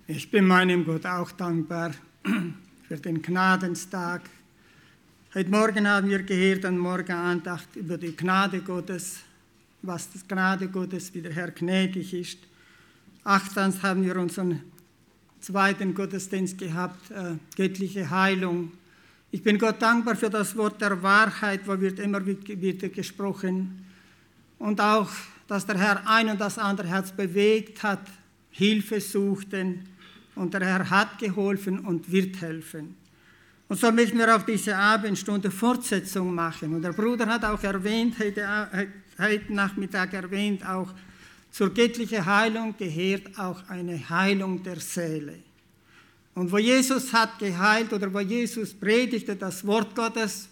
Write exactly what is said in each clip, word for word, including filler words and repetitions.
Ich bin meinem Gott auch dankbar für den Gnadenstag. Heute Morgen haben wir gehört an Morgenandacht über die Gnade Gottes, was die Gnade Gottes, wie der Herr gnädig ist. Achtens haben wir unseren zweiten Gottesdienst gehabt, äh, göttliche Heilung. Ich bin Gott dankbar für das Wort der Wahrheit, wo wird immer wieder gesprochen. Und auch, dass der Herr ein und das andere Herz bewegt hat, Hilfe suchten. Und der Herr hat geholfen und wird helfen. Und so möchten wir auch diese Abendstunde Fortsetzung machen. Und der Bruder hat auch erwähnt, heute, heute Nachmittag erwähnt, auch zur göttlichen Heilung gehört auch eine Heilung der Seele. Und wo Jesus hat geheilt oder wo Jesus predigte das Wort Gottes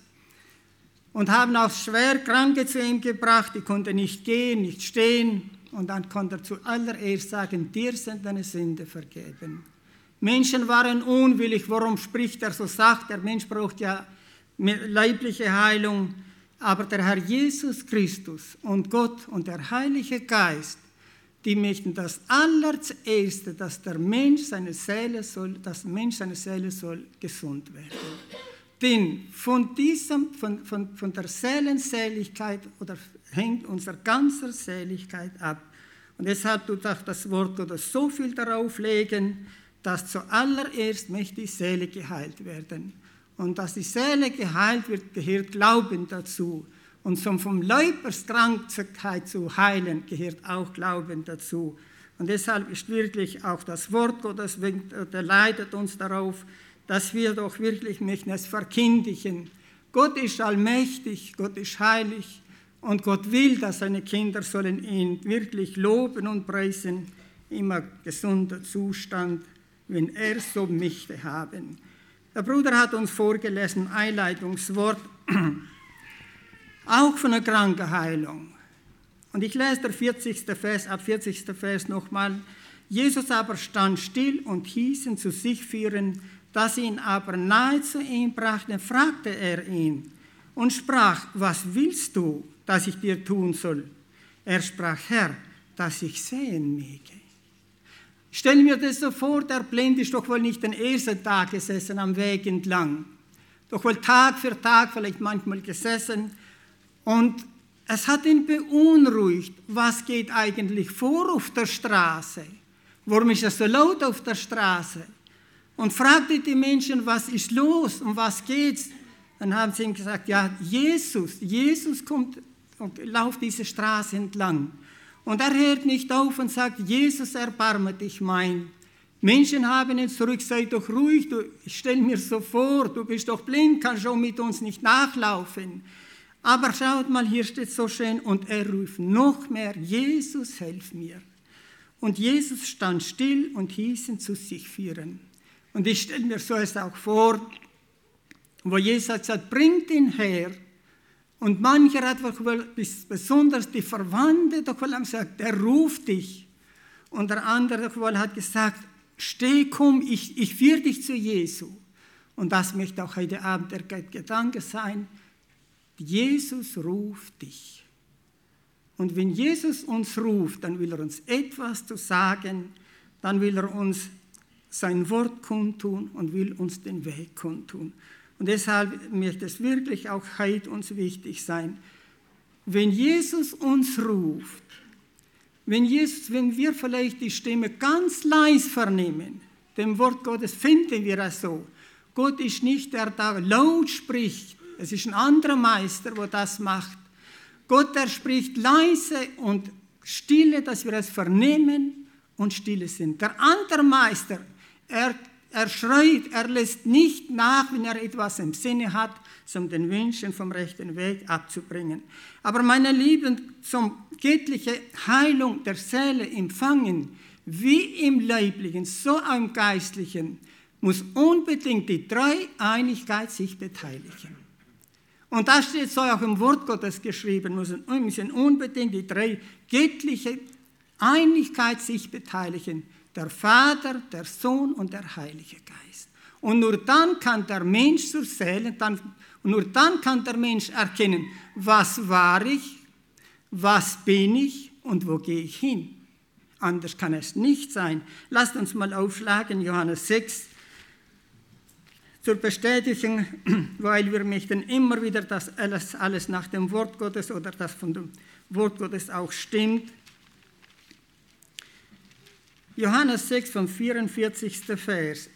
und haben auch schwer Kranke zu ihm gebracht, die konnten nicht gehen, nicht stehen. Und dann konnte er zuallererst sagen, dir sind deine Sünde vergeben. Menschen waren unwillig, warum spricht er so, sagt der Mensch braucht ja leibliche Heilung, aber der Herr Jesus Christus und Gott und der Heilige Geist, die möchten das allererste, dass der Mensch seine Seele soll, das Mensch seine Seele soll gesund werden. Denn von, diesem, von, von, von der Seelenseligkeit oder hängt unsere ganze Seligkeit ab. Und deshalb tut auch das Wort Gottes so viel darauf legen, dass zuallererst möchte die Seele geheilt werden. Und dass die Seele geheilt wird, gehört Glauben dazu. Und zum vom Leibeskrankheit zu heilen, gehört auch Glauben dazu. Und deshalb ist wirklich auch das Wort Gottes, der leitet uns darauf, dass wir doch wirklich möchten es verkündigen. Gott ist allmächtig, Gott ist heilig und Gott will, dass seine Kinder sollen ihn wirklich loben und preisen, immer gesunder Zustand, wenn er so möchte haben. Der Bruder hat uns vorgelesen, Einleitungswort, auch von der Krankenheilung. Und ich lese der vierzigste Vers, ab vierzigsten Vers nochmal. Jesus aber stand still und hieß ihn zu sich führen, da sie ihn aber nahe zu ihm brachten, fragte er ihn und sprach, was willst du, dass ich dir tun soll? Er sprach, Herr, dass ich sehen möge. Stell mir das so vor, der Blinde ist doch wohl nicht den ersten Tag gesessen am Weg entlang. Doch wohl Tag für Tag vielleicht manchmal gesessen. Und es hat ihn beunruhigt, was geht eigentlich vor auf der Straße? Warum ist es so laut auf der Straße? Und fragte die Menschen, was ist los, um was geht's? Dann haben sie ihm gesagt, ja, Jesus, Jesus kommt und läuft diese Straße entlang. Und er hört nicht auf und sagt, Jesus, erbarme dich mein. Menschen haben ihn zurück, sei doch ruhig, du, ich stell mir so vor, du bist doch blind, kannst schon mit uns nicht nachlaufen. Aber schaut mal, hier steht so schön, und er ruft noch mehr, Jesus, hilf mir. Und Jesus stand still und hieß ihn zu sich führen. Und ich stelle mir so es auch vor, wo Jesus hat gesagt, bringt ihn her. Und mancher hat wohl, besonders die Verwandte, doch wohl haben gesagt, er ruft dich. Und der andere doch wohl hat gesagt, steh, komm, ich, ich führe dich zu Jesu. Und das möchte auch heute Abend der Gedanke sein, Jesus ruft dich. Und wenn Jesus uns ruft, dann will er uns etwas zu sagen, dann will er uns sein Wort kundtun und will uns den Weg kundtun. Und deshalb möchte es wirklich auch heute uns wichtig sein, wenn Jesus uns ruft, wenn, Jesus, wenn wir vielleicht die Stimme ganz leise vernehmen, dem Wort Gottes finden wir es so. Gott ist nicht der, der laut spricht, es ist ein anderer Meister, der das macht. Gott, der spricht leise und stille, dass wir es vernehmen und stille sind. Der andere Meister, er Er schreit, er lässt nicht nach, wenn er etwas im Sinne hat, um den Menschen vom rechten Weg abzubringen. Aber meine Lieben, zum göttliche Heilung der Seele empfangen, wie im Leiblichen, so auch im Geistlichen, muss unbedingt die Dreieinigkeit sich beteiligen. Und das steht so auch im Wort Gottes geschrieben, müssen unbedingt die drei göttliche Einigkeit sich beteiligen. Der Vater, der Sohn und der Heilige Geist. Und nur dann kann der Mensch zur Seele, dann, nur dann kann der Mensch erkennen, was war ich, was bin ich und wo gehe ich hin. Anders kann es nicht sein. Lasst uns mal aufschlagen, Johannes sechs, zur Bestätigung, weil wir möchten immer wieder, dass alles, alles nach dem Wort Gottes oder das von dem Wort Gottes auch stimmt. Johannes sechs, vom vierundvierzigsten Vers.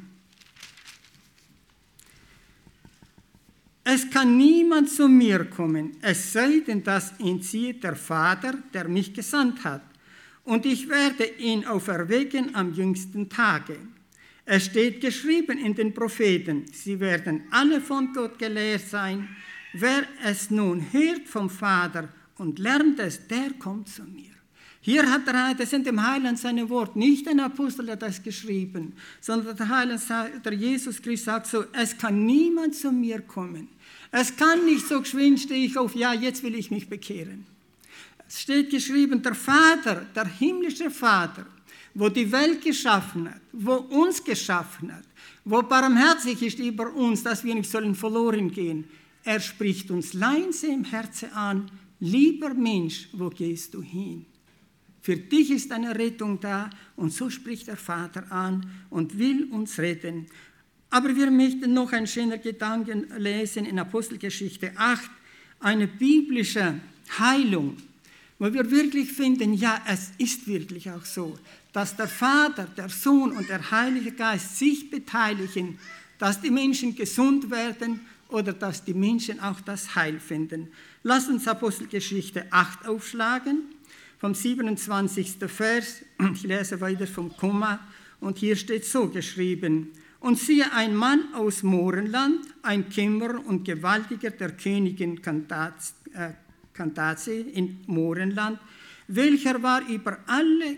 Es kann niemand zu mir kommen, es sei denn, dass ihn zieht der Vater, der mich gesandt hat. Und ich werde ihn auferwecken am jüngsten Tage. Es steht geschrieben in den Propheten, sie werden alle von Gott gelehrt sein. Wer es nun hört vom Vater und lernt es, der kommt zu mir. Hier hat er, das sind dem Heiland seine Worte, nicht ein Apostel hat das geschrieben, sondern der Heiland, der Jesus Christus sagt so, es kann niemand zu mir kommen. Es kann nicht so geschwind stehe ich auf, ja, jetzt will ich mich bekehren. Es steht geschrieben, der Vater, der himmlische Vater, wo die Welt geschaffen hat, wo uns geschaffen hat, wo barmherzig ist über uns, dass wir nicht sollen verloren gehen. Er spricht uns leise im Herzen an, lieber Mensch, wo gehst du hin? Für dich ist eine Rettung da und so spricht der Vater an und will uns retten. Aber wir möchten noch einen schönen Gedanken lesen in Apostelgeschichte acht, eine biblische Heilung, wo wir wirklich finden, ja, es ist wirklich auch so, dass der Vater, der Sohn und der Heilige Geist sich beteiligen, dass die Menschen gesund werden oder dass die Menschen auch das Heil finden. Lass uns Apostelgeschichte acht aufschlagen, vom siebenundzwanzigsten Vers. Ich lese weiter vom Komma und hier steht so geschrieben: Und siehe, ein Mann aus Mohrenland, ein Kämmerer und Gewaltiger der Königin Candace äh, in Mohrenland, welcher war über alle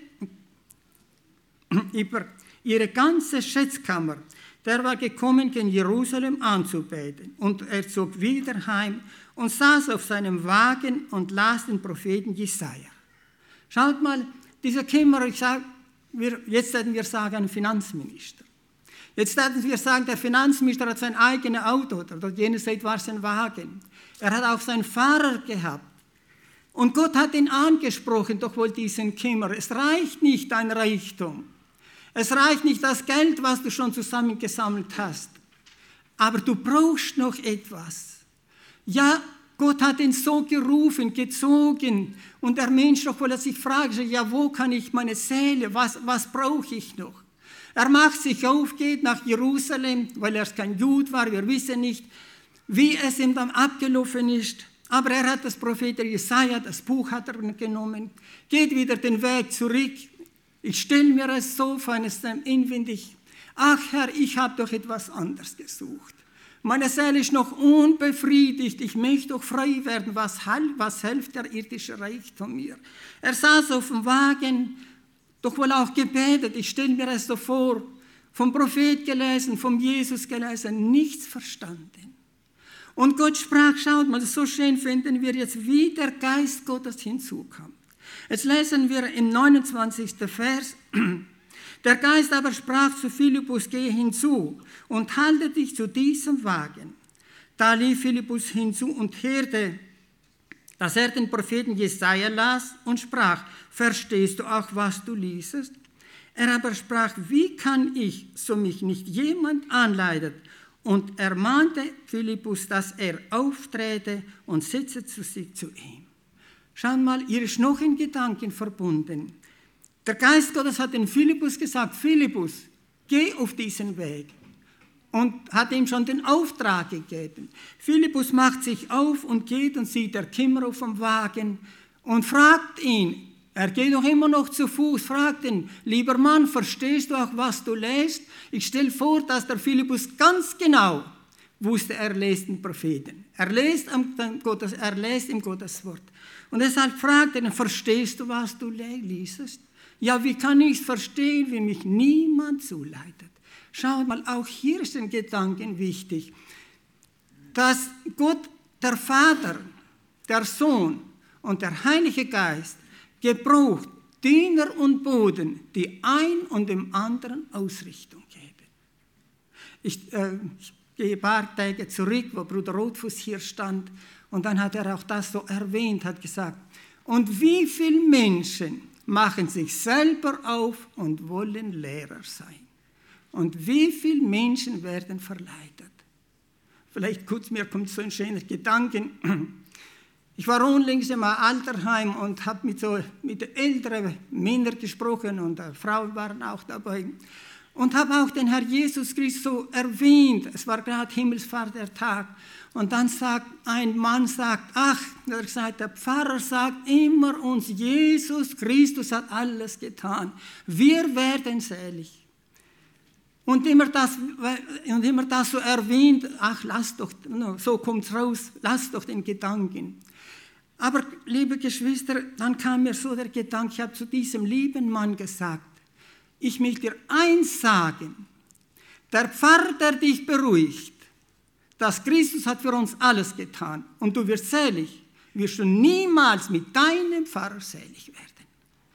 über ihre ganze Schätzkammer, der war gekommen, in Jerusalem anzubeten. Und er zog wieder heim und saß auf seinem Wagen und las den Propheten Jesaja. Schaut mal, dieser Kämmerer, ich sag, wir, jetzt werden wir sagen, ein Finanzminister. Jetzt werden wir sagen, der Finanzminister hat sein eigenes Auto, oder jene Zeit war es ein Wagen. Er hat auch seinen Fahrer gehabt. Und Gott hat ihn angesprochen, doch wohl diesen Kämmerer. Es reicht nicht dein Reichtum. Es reicht nicht das Geld, was du schon zusammengesammelt hast. Aber du brauchst noch etwas. Ja, Gott hat ihn so gerufen, gezogen. Und der Mensch doch wohl sich fragt, ja, wo kann ich meine Seele, was, was brauche ich noch? Er macht sich auf, geht nach Jerusalem, weil er kein Jude war. Wir wissen nicht, wie es ihm dann abgelaufen ist. Aber er hat das Prophet Jesaja, das Buch hat er genommen, geht wieder den Weg zurück. Ich stelle mir es so vor, es ist inwendig. Ach Herr, ich habe doch etwas anderes gesucht. Meine Seele ist noch unbefriedigt. Ich möchte doch frei werden. Was, was hilft der irdische Reichtum mir? Er saß auf dem Wagen, doch wohl auch gebetet. Ich stelle mir es so vor, vom Prophet gelesen, vom Jesus gelesen, nichts verstanden. Und Gott sprach, schaut mal, so schön finden wir jetzt, wie der Geist Gottes hinzukommt. Jetzt lesen wir im neunundzwanzigsten Vers, der Geist aber sprach zu Philippus, gehe hinzu und halte dich zu diesem Wagen. Da lief Philippus hinzu und hörte, dass er den Propheten Jesaja las und sprach, verstehst du auch, was du liesest? Er aber sprach, wie kann ich, so mich nicht jemand anleitet? Und ermahnte Philippus, dass er auftrete und setze zu sich zu ihm. Schau mal, ihr ist noch in Gedanken verbunden. Der Geist Gottes hat den Philippus gesagt, Philippus, geh auf diesen Weg. Und hat ihm schon den Auftrag gegeben. Philippus macht sich auf und geht und sieht der Kämmerer auf dem Wagen und fragt ihn, er geht doch immer noch zu Fuß, fragt ihn, lieber Mann, verstehst du auch, was du liest? Ich stelle vor, dass der Philippus ganz genau wusste, er liest den Propheten. Er liest, am Gottes, er liest im Gottes Wort. Und deshalb fragt er, verstehst du, was du liest? Ja, wie kann ich es verstehen, wenn mich niemand zuleitet? Schaut mal, auch hier ist ein Gedanke wichtig, dass Gott, der Vater, der Sohn und der Heilige Geist gebraucht Diener und Boten, die ein und dem anderen Ausrichtung geben. Ich, äh, ich gehe ein paar Tage zurück, wo Bruder Rothfuss hier stand, und dann hat er auch das so erwähnt, hat gesagt, und wie viele Menschen machen sich selber auf und wollen Lehrer sein. Und wie viele Menschen werden verleitet? Vielleicht kurz, mir kommt so ein schöner Gedanke. Ich war unlängst im Altersheim und habe mit, so, mit älteren Männern gesprochen und äh, Frauen waren auch dabei. Und habe auch den Herr Jesus Christus so erwähnt. Es war gerade Himmelfahrt der Tag. Und dann sagt ein Mann, sagt, ach, er sagt, der Pfarrer sagt immer uns, Jesus Christus hat alles getan. Wir werden selig. Und immer das, und immer das so erwähnt, ach, lass doch, so kommt es raus, lass doch den Gedanken. Aber, liebe Geschwister, dann kam mir so der Gedanke, ich habe zu diesem lieben Mann gesagt, ich will dir eins sagen, der Pfarrer, der dich beruhigt, dass Christus hat für uns alles getan und du wirst selig, wirst du niemals mit deinem Pfarrer selig werden.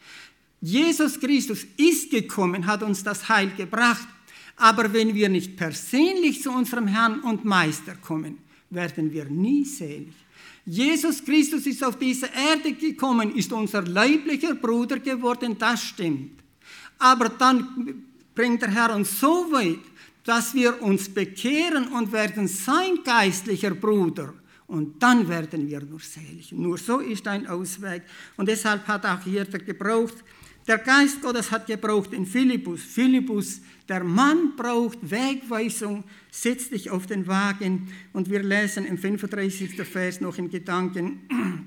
Jesus Christus ist gekommen, hat uns das Heil gebracht, aber wenn wir nicht persönlich zu unserem Herrn und Meister kommen, werden wir nie selig. Jesus Christus ist auf diese Erde gekommen, ist unser leiblicher Bruder geworden, das stimmt. Aber dann bringt der Herr uns so weit, dass wir uns bekehren und werden sein geistlicher Bruder. Und dann werden wir nur selig. Nur so ist ein Ausweg. Und deshalb hat auch hier der gebraucht, der Geist Gottes hat gebraucht in Philippus. Philippus, der Mann braucht Wegweisung, setz dich auf den Wagen. Und wir lesen im fünfunddreißigsten Vers noch in Gedanken.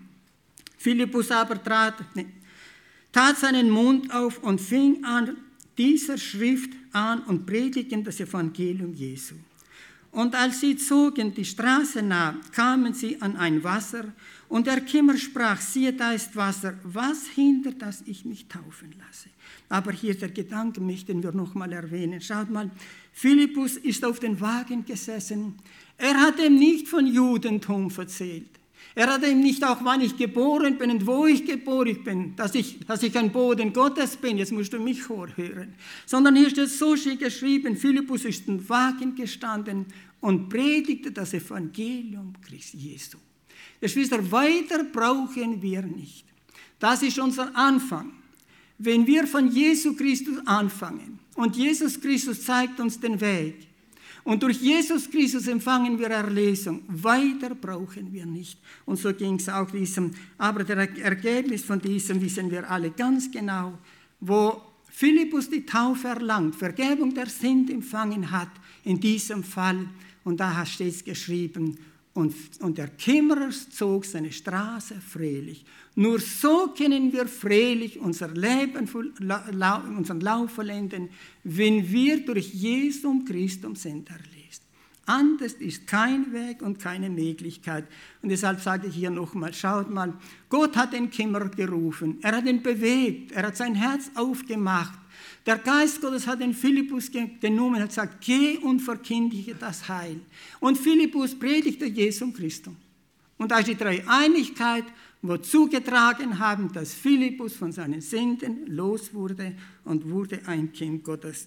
Philippus aber trat, ne, tat seinen Mund auf und fing an, dieser Schrift an und predigten das Evangelium Jesu. Und als sie zogen die Straße nach, kamen sie an ein Wasser, und der Kimmer sprach, siehe, da ist Wasser, was hindert, dass ich mich taufen lasse? Aber hier der Gedanke möchten wir noch mal erwähnen. Schaut mal, Philippus ist auf den Wagen gesessen. Er hat ihm nicht von Judentum erzählt. Er hat ihm nicht auch, wann ich geboren bin und wo ich geboren bin, dass ich, dass ich ein Boden Gottes bin, jetzt musst du mich vorhören. Sondern hier steht so schön geschrieben, Philippus ist im Wagen gestanden und predigte das Evangelium Christi Jesu. Geschwister, weiter brauchen wir nicht. Das ist unser Anfang. Wenn wir von Jesus Christus anfangen und Jesus Christus zeigt uns den Weg und durch Jesus Christus empfangen wir Erlösung, weiter brauchen wir nicht. Und so ging es auch diesem, aber das Ergebnis von diesem wissen wir alle ganz genau, wo Philippus die Taufe erlangt, Vergebung der Sünden empfangen hat, in diesem Fall, und da steht es geschrieben, Und, und der Kämmerer zog seine Straße fröhlich. Nur so können wir fröhlich unser Leben, unseren Lauf vollenden, wenn wir durch Jesum Christus sind erlöst. Anders ist kein Weg und keine Möglichkeit. Und deshalb sage ich hier nochmal, schaut mal, Gott hat den Kämmerer gerufen, er hat ihn bewegt, er hat sein Herz aufgemacht. Der Geist Gottes hat den Philippus genommen und hat gesagt, geh und verkündige das Heil. Und Philippus predigte Jesum Christus. Und da ist die Dreieinigkeit, wo zugetragen haben, dass Philippus von seinen Sünden los wurde und wurde ein Kind Gottes.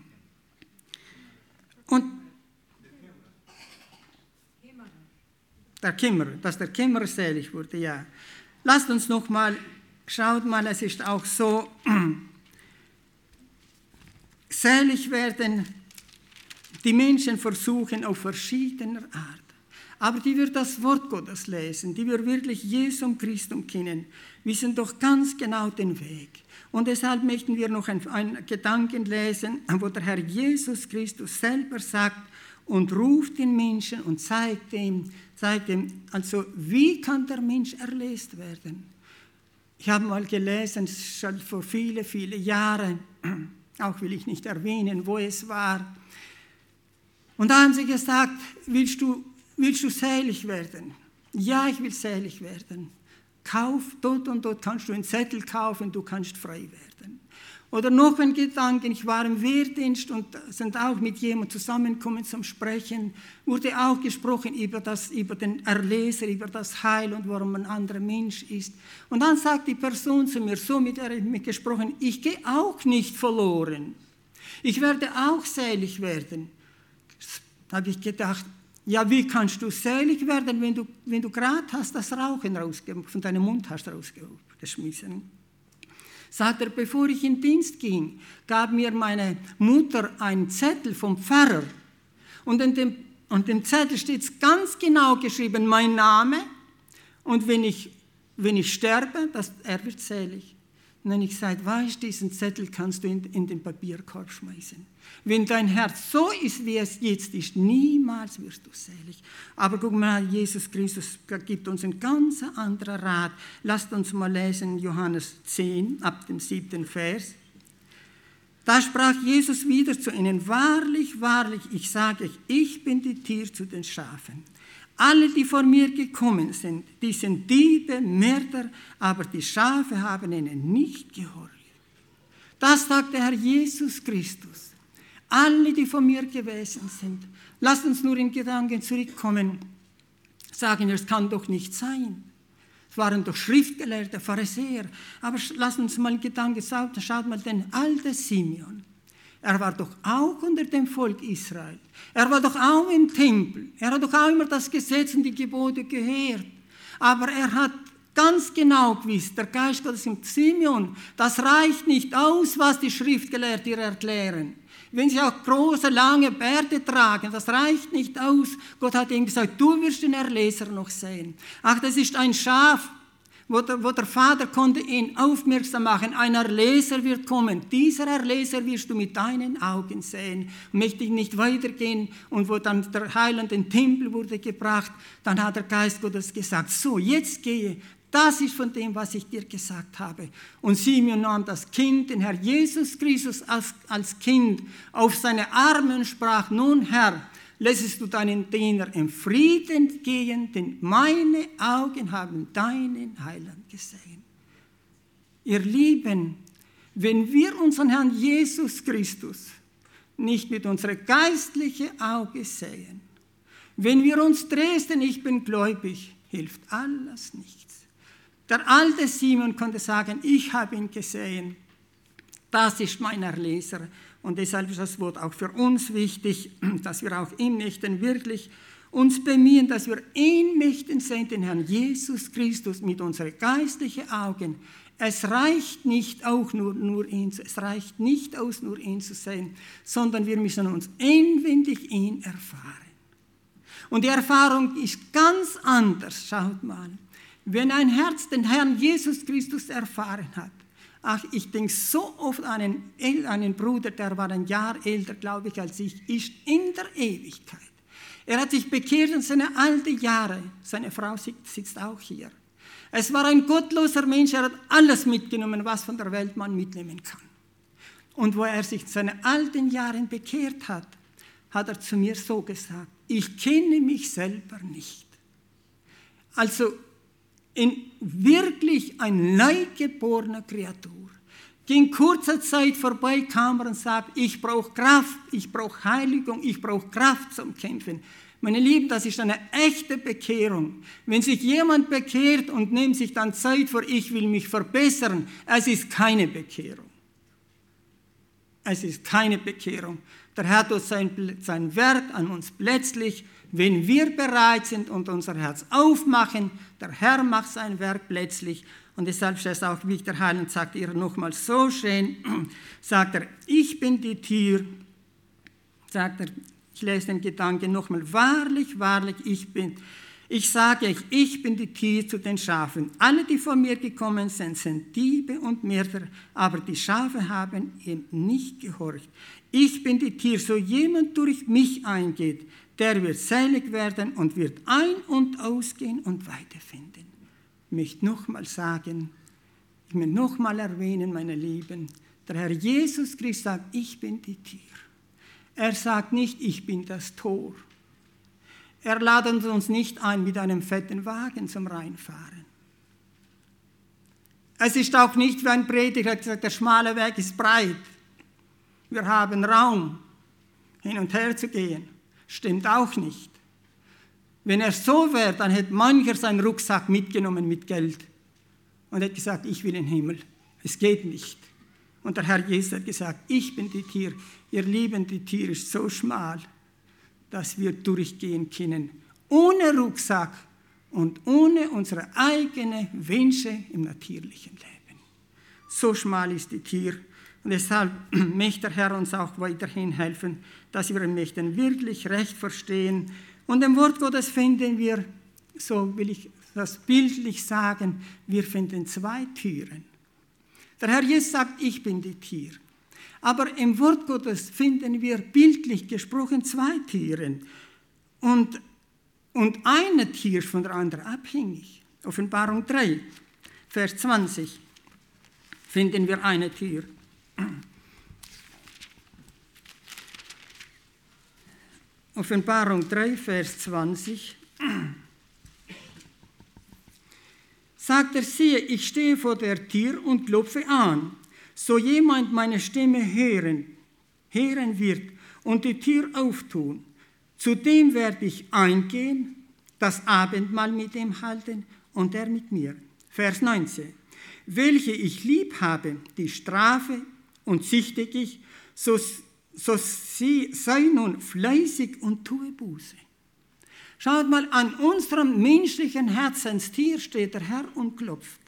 Und der Kämmerer, dass der Kämmerer selig wurde, ja. Lasst uns noch mal, schaut mal, es ist auch so, selig werden die Menschen versuchen auf verschiedener Art. Aber die wir das Wort Gottes lesen, die wir wirklich Jesum Christum kennen, wissen doch ganz genau den Weg. Und deshalb möchten wir noch einen Gedanken lesen, wo der Herr Jesus Christus selber sagt und ruft den Menschen und zeigt ihm, zeigt ihm, also wie kann der Mensch erlöst werden? Ich habe mal gelesen, schon vor viele, viele Jahren, auch will ich nicht erwähnen, wo es war. Und da haben sie gesagt, willst du, willst du selig werden? Ja, ich will selig werden. Kauf, dort und dort kannst du einen Zettel kaufen, du kannst frei werden. Oder noch ein Gedanke, ich war im Wehrdienst und sind auch mit jemandem zusammengekommen zum Sprechen, wurde auch gesprochen über, das, über den Erlöser, über das Heil und warum ein anderer Mensch ist. Und dann sagt die Person zu mir, so mit der ich mit gesprochen, ich gehe auch nicht verloren. Ich werde auch selig werden. Da habe ich gedacht, ja, wie kannst du selig werden, wenn du, wenn du gerade hast das Rauchen rausge- von deinem Mund hast rausgeschmissen? Sagt er, bevor ich in Dienst ging, gab mir meine Mutter einen Zettel vom Pfarrer. Und in dem, und dem Zettel steht ganz genau geschrieben, mein Name. Und wenn ich, wenn ich sterbe, das, er wird selig. Und dann habe ich gesagt, weißt du, diesen Zettel kannst du in, in den Papierkorb schmeißen. Wenn dein Herz so ist, wie es jetzt ist, niemals wirst du selig. Aber guck mal, Jesus Christus gibt uns einen ganz anderen Rat. Lasst uns mal lesen, Johannes zehn, ab dem siebten Vers. Da sprach Jesus wieder zu ihnen, wahrlich, wahrlich, ich sage euch, ich bin die Tür zu den Schafen. Alle, die vor mir gekommen sind, die sind Diebe, Mörder, aber die Schafe haben ihnen nicht gehorcht. Das sagt der Herr Jesus Christus. Alle, die von mir gewesen sind. Lasst uns nur in Gedanken zurückkommen. Sagen wir, es kann doch nicht sein. Es waren doch Schriftgelehrte, Pharisäer. Aber lasst uns mal in Gedanken schauen, schaut mal den alten Simeon. Er war doch auch unter dem Volk Israel. Er war doch auch im Tempel. Er hat doch auch immer das Gesetz und die Gebote gehört. Aber er hat ganz genau gewusst, der Geist Gottes im Simeon, das reicht nicht aus, was die Schriftgelehrten dir erklären. Wenn sie auch große, lange Bärte tragen, das reicht nicht aus. Gott hat ihm gesagt, du wirst den Erlöser noch sehen. Ach, das ist ein Schaf, wo der, wo der Vater konnte ihn aufmerksam machen. Ein Erlöser wird kommen. Dieser Erlöser wirst du mit deinen Augen sehen. Möchte ich nicht weitergehen. Und wo dann der Heiland in den Tempel wurde gebracht, dann hat der Geist Gottes gesagt, so, jetzt gehe. Das ist von dem, was ich dir gesagt habe. Und Simeon nahm das Kind, den Herr Jesus Christus als, als Kind, auf seine Arme und sprach, nun Herr, lässest du deinen Diener im Frieden gehen, denn meine Augen haben deinen Heiland gesehen. Ihr Lieben, wenn wir unseren Herrn Jesus Christus nicht mit unserem geistlichen Auge sehen, wenn wir uns trösten, ich bin gläubig, hilft alles nichts. Der alte Simon konnte sagen, ich habe ihn gesehen, das ist mein Erlöser. Und deshalb ist das Wort auch für uns wichtig, dass wir auch ihn möchten wirklich uns bemühen, dass wir ihn möchten sehen, den Herrn Jesus Christus mit unseren geistlichen Augen. Es reicht nicht auch nur, nur ihn, es reicht nicht aus, nur ihn zu sehen, sondern wir müssen uns inwendig ihn erfahren. Und die Erfahrung ist ganz anders, schaut mal. Wenn ein Herz den Herrn Jesus Christus erfahren hat, ach, ich denke so oft an einen, einen Bruder, der war ein Jahr älter, glaube ich, als ich, ist in der Ewigkeit. Er hat sich bekehrt in seine alten Jahre, seine Frau sitzt auch hier. Es war ein gottloser Mensch, er hat alles mitgenommen, was von der Welt man mitnehmen kann. Und wo er sich in seinen alten Jahren bekehrt hat, hat er zu mir so gesagt, ich kenne mich selber nicht. Also, in wirklich ein neugeborener Kreatur. Ging kurzer Zeit vorbei, kam er und sagt, ich brauche Kraft, ich brauche Heiligung, ich brauche Kraft zum Kämpfen. Meine Lieben, das ist eine echte Bekehrung. Wenn sich jemand bekehrt und nimmt sich dann Zeit vor, ich will mich verbessern, es ist keine Bekehrung. Es ist keine Bekehrung. Der Herr tut sein, sein Werk an uns plötzlich, wenn wir bereit sind und unser Herz aufmachen. Der Herr macht sein Werk plötzlich. Und deshalb ist es auch wichtig, der Heiland sagt ihr nochmal so schön, sagt er, ich bin die Tür, sagt er, ich lese den Gedanken nochmal, wahrlich, wahrlich, ich bin, ich sage euch, ich bin die Tür zu den Schafen. Alle, die von mir gekommen sind, sind Diebe und Mörder, aber die Schafe haben ihm nicht gehorcht. Ich bin die Tür, so jemand durch mich eingeht, der wird selig werden und wird ein- und ausgehen und weiterfinden. Ich möchte nochmal sagen, ich möchte nochmal erwähnen, meine Lieben, der Herr Jesus Christus sagt, ich bin die Tür. Er sagt nicht, ich bin das Tor. Er ladet uns nicht ein mit einem fetten Wagen zum Reinfahren. Es ist auch nicht wie ein Prediger, der gesagt, der schmale Weg ist breit. Wir haben Raum, hin und her zu gehen. Stimmt auch nicht. Wenn er so wäre, dann hätte mancher seinen Rucksack mitgenommen mit Geld und hätte gesagt, ich will in den Himmel. Es geht nicht. Und der Herr Jesus hat gesagt, ich bin die Tür. Ihr Lieben, die Tür ist so schmal, dass wir durchgehen können, ohne Rucksack und ohne unsere eigenen Wünsche im natürlichen Leben. So schmal ist die Tür. Und deshalb möchte der Herr uns auch weiterhin helfen, dass wir ihn möchten wirklich recht verstehen. Und im Wort Gottes finden wir, so will ich das bildlich sagen, wir finden zwei Türen. Der Herr Jesus sagt, ich bin die Tür. Aber im Wort Gottes finden wir bildlich gesprochen zwei Türen. Und, und eine Tür ist von der anderen abhängig. Offenbarung drei, Vers zwanzig, finden wir eine Tür. Offenbarung drei, Vers zwanzig. Sagt er, siehe, ich stehe vor der Tür und klopfe an. So jemand meine Stimme hören, hören wird und die Tür auftun, zu dem werde ich eingehen, das Abendmahl mit ihm halten und er mit mir. Vers neunzehn. Welche ich lieb habe, die strafe und züchtige ich, so, so sie, sei nun fleißig und tue Buße. Schaut mal, an unserem menschlichen Herzenstier steht der Herr und klopft.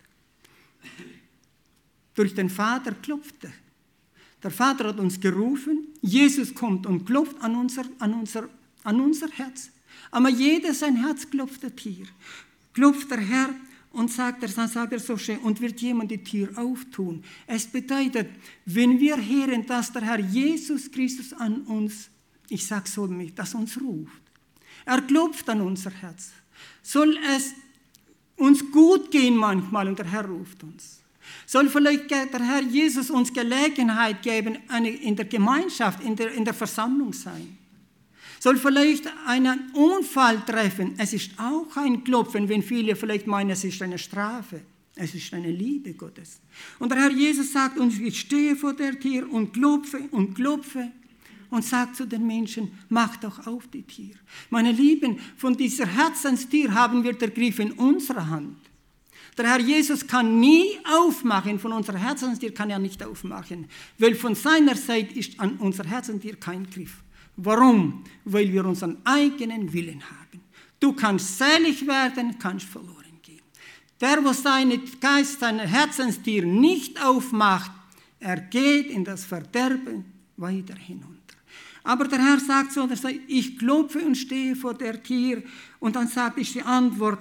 Durch den Vater klopft er. Der Vater hat uns gerufen, Jesus kommt und klopft an unser, an unser, an unser Herz. Aber jeder sein Herz klopft der Tier. Klopft der Herr und sagt er, dann sagt er so schön, und wird jemand die Tür auftun. Es bedeutet, wenn wir hören, dass der Herr Jesus Christus an uns, ich sage so nicht, dass uns ruft. Er klopft an unser Herz. Soll es uns gut gehen manchmal und der Herr ruft uns? Soll vielleicht der Herr Jesus uns Gelegenheit geben, eine, in der Gemeinschaft, in der, in der Versammlung sein? Soll vielleicht einen Unfall treffen? Es ist auch ein Klopfen, wenn viele vielleicht meinen, es ist eine Strafe. Es ist eine Liebe Gottes. Und der Herr Jesus sagt uns, ich stehe vor der Tür und klopfe und klopfe und sagt zu den Menschen, mach doch auf die Tür. Meine Lieben, von dieser Herzenstür haben wir den Griff in unserer Hand. Der Herr Jesus kann nie aufmachen, von unserer Herzenstür kann er nicht aufmachen, weil von seiner Seite ist an unserer Herzenstür kein Griff. Warum? Weil wir unseren eigenen Willen haben. Du kannst selig werden, kannst verloren gehen. Der, der seinen Geist, seine Herzenstür nicht aufmacht, er geht in das Verderben weiter hinunter. Aber der Herr sagt so, er sagt, ich klopfe und stehe vor der Tür. Und dann sagt ich die Antwort,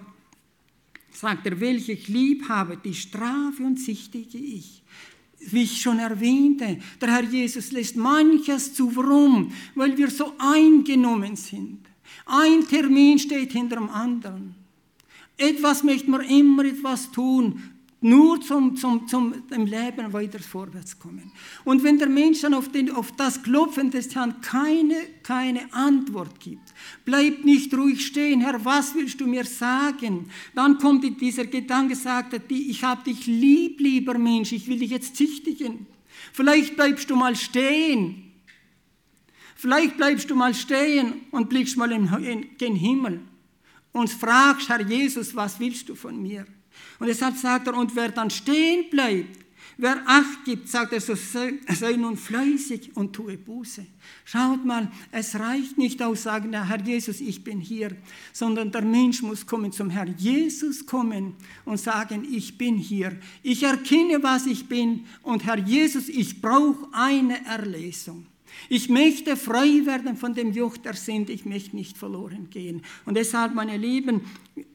sagt er, welche ich lieb habe, die strafe und sichtige ich. Wie ich schon erwähnte, der Herr Jesus lässt manches zu. Warum? Weil wir so eingenommen sind. Ein Termin steht hinter dem anderen. Etwas möchten wir immer etwas tun, nur zum, zum, zum im Leben weiter vorwärts kommen. Und wenn der Mensch dann auf, den, auf das Klopfen des Herrn keine, keine Antwort gibt, bleibt nicht ruhig stehen, Herr, was willst du mir sagen? Dann kommt dieser Gedanke, sagt er, ich habe dich lieb, lieber Mensch, ich will dich jetzt züchtigen. Vielleicht bleibst du mal stehen. Vielleicht bleibst du mal stehen und blickst mal in, in den Himmel und fragst, Herr Jesus, was willst du von mir? Und deshalb sagt er, und wer dann stehen bleibt, wer Acht gibt, sagt er, so sei, sei nun fleißig und tue Buße. Schaut mal, es reicht nicht aus sagen, Herr Jesus, ich bin hier, sondern der Mensch muss kommen zum Herrn Jesus kommen und sagen, ich bin hier. Ich erkenne, was ich bin und Herr Jesus, ich brauche eine Erlösung. Ich möchte frei werden von dem Joch der Sünde, ich möchte nicht verloren gehen. Und deshalb, meine Lieben,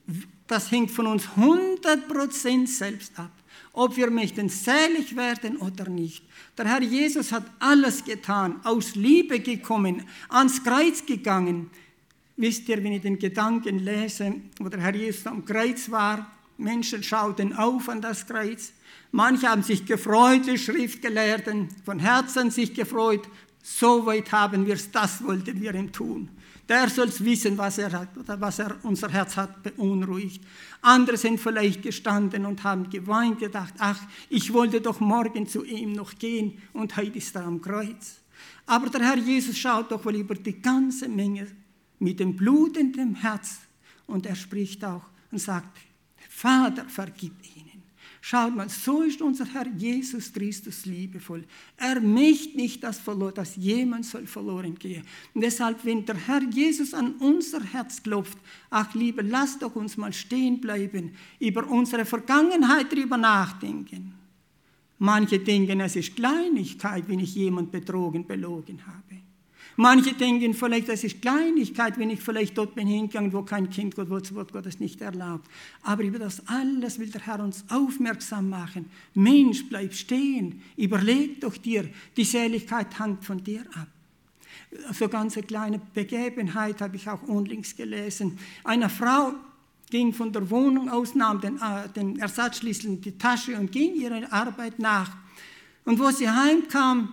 das hängt von uns hundert Prozent selbst ab, ob wir möchten selig werden oder nicht. Der Herr Jesus hat alles getan, aus Liebe gekommen, ans Kreuz gegangen. Wisst ihr, wenn ich den Gedanken lese, wo der Herr Jesus am Kreuz war, Menschen schauten auf an das Kreuz. Manche haben sich gefreut, die Schriftgelehrten, von Herzen sich gefreut. So weit haben wir es, das wollten wir ihm tun. Der soll wissen, was er hat oder was er unser Herz hat beunruhigt. Andere sind vielleicht gestanden und haben geweint, gedacht, ach, ich wollte doch morgen zu ihm noch gehen und heute ist er am Kreuz. Aber der Herr Jesus schaut doch wohl über die ganze Menge mit dem blutenden Herz und er spricht auch und sagt, Vater, vergib ihnen. Schaut mal, so ist unser Herr Jesus Christus liebevoll. Er möchte nicht, dass, verloren, dass jemand soll verloren gehen. Und deshalb, wenn der Herr Jesus an unser Herz klopft, ach Liebe, lasst doch uns mal stehen bleiben, über unsere Vergangenheit drüber nachdenken. Manche denken, es ist Kleinigkeit, wenn ich jemand betrogen, belogen habe. Manche denken vielleicht, es ist Kleinigkeit, wenn ich vielleicht dort bin hingegangen, wo kein Kind Gott, wo das Wort Gottes nicht erlaubt. Aber über das alles will der Herr uns aufmerksam machen. Mensch, bleib stehen, überleg doch dir, die Seligkeit hängt von dir ab. So ganz eine kleine Begebenheit habe ich auch unlängst gelesen. Eine Frau ging von der Wohnung aus, nahm den, äh, den Ersatzschlüssel in die Tasche und ging ihrer Arbeit nach. Und wo sie heimkam,